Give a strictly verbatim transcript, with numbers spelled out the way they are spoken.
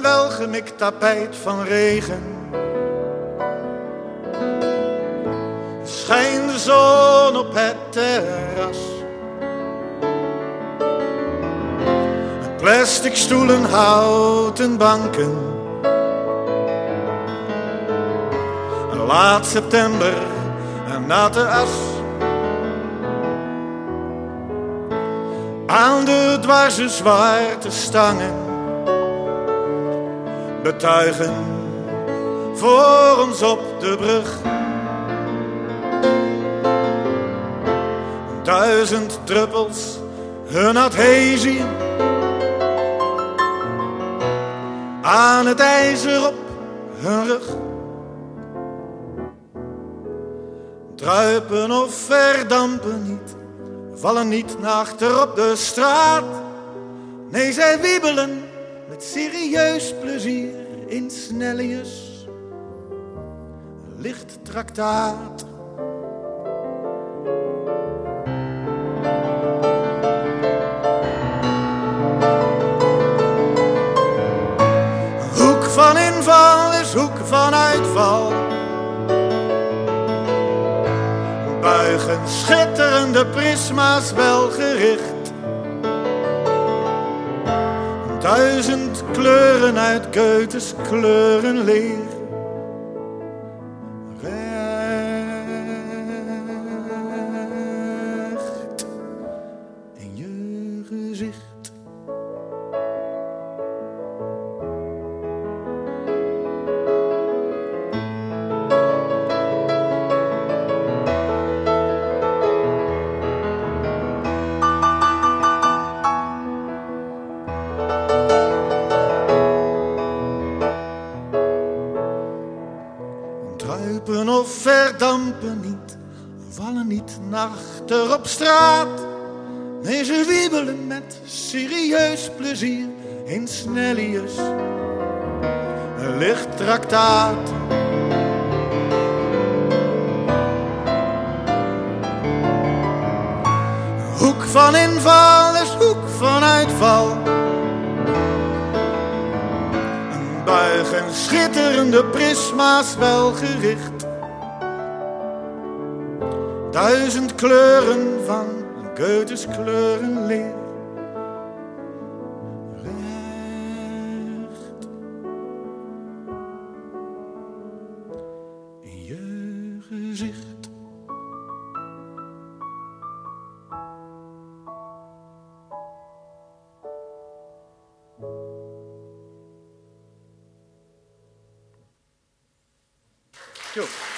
welgemikt tapijt van regen. Schijnt de zon op het terras. Plastic stoelen, houten banken. Laat september, een natte as. Aan de dwarse zwarte stangen betuigen voor ons op de brug. Duizend druppels hun adhesie aan het ijzer op hun rug. Druipen of verdampen niet, vallen niet naar achter op de straat. Nee, zij wiebelen met serieus plezier in Snellius licht traktaat. Hoek van inval is hoek van uitval. Buigen schitterende prisma's wel gericht. Duizend kleuren uit Goethes kleurenleer. Recht in je gezicht. Druipen of verdampen niet, vallen niet naar achter op straat. Nee, ze wiebelen met serieus plezier in Snellius een licht traktaat. Hoek van inval is hoek van uitval. Buigen schitterende prisma's wel gericht. Duizend kleuren van Goethes kleurenleer. Recht in je gezicht. Yo.